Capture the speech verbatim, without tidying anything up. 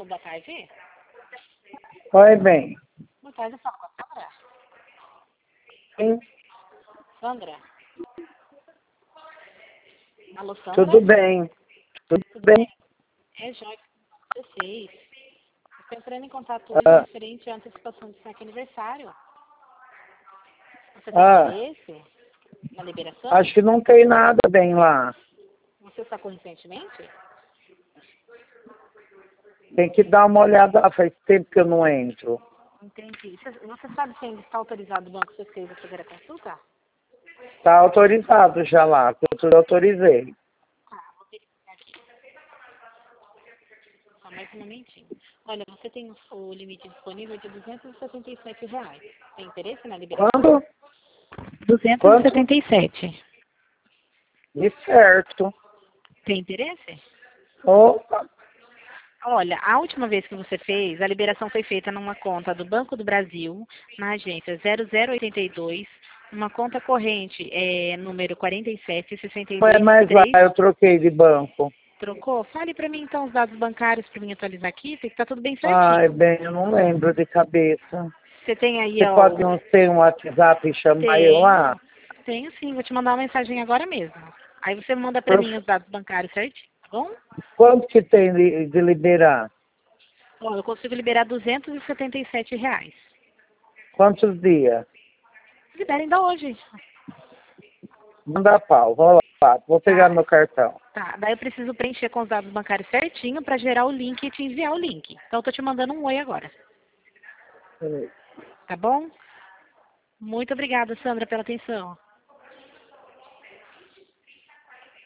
boa tarde. Oi, bem. Boa tarde, eu falo com a Sandra. Sim, Sandra? Alô, Sandra? tudo bem. Tudo bem. É Joyce, dezesseis. Estou entrando em contato hoje Ah, referente à antecipação do seu aniversário. Você tem ah, interesse na liberação? acho que não tem nada bem lá. Você sacou recentemente? Tem que dar uma olhada lá, faz tempo que eu não entro. Entendi. Você, você sabe se ainda está autorizado o banco C C a fazer a consulta? Tá autorizado já lá, que eu tudo autorizei. Ah, vou verificar aqui. Só mais um momentinho. Olha, você tem o, o limite disponível de duzentos e setenta e sete reais. Tem interesse na liberação? Quando? duzentos e Quanto? setenta e sete. De certo. Tem interesse? Opa, Olha, a última vez que você fez, a liberação foi feita numa conta do Banco do Brasil, na agência zero zero oitenta e dois, uma conta corrente, é, número quarenta e sete, sessenta e não é dois, mais lá, três. eu troquei de banco. Trocou? Fale para mim então os dados bancários para mim atualizar aqui, tem que estar tudo bem Ai, certinho. bem, eu não lembro de cabeça. Você tem aí, Você ó, pode o... não ter um WhatsApp e chamar eu lá? Tenho, tenho sim, vou te mandar uma mensagem agora mesmo. Aí você manda para Por- mim os dados bancários certinho, tá bom? Quanto que tem de, de liberar? Ó, eu consigo liberar duzentos e setenta e sete reais. Quantos dias? Libera ainda hoje. Manda pau, vou lá, vou pegar Tá, meu cartão. tá. Daí eu preciso preencher com os dados bancários certinho para gerar o link e te enviar o link. Então eu tô te mandando um oi agora, Peraí. tá bom? Muito obrigada, Sandra, pela atenção.